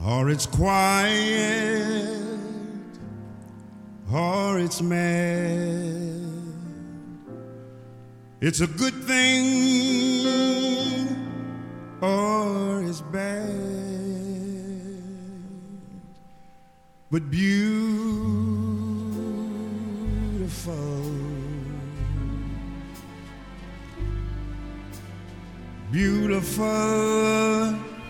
or it's quiet, or it's mad. It's a good thing, or it's bad. But beautiful, beautiful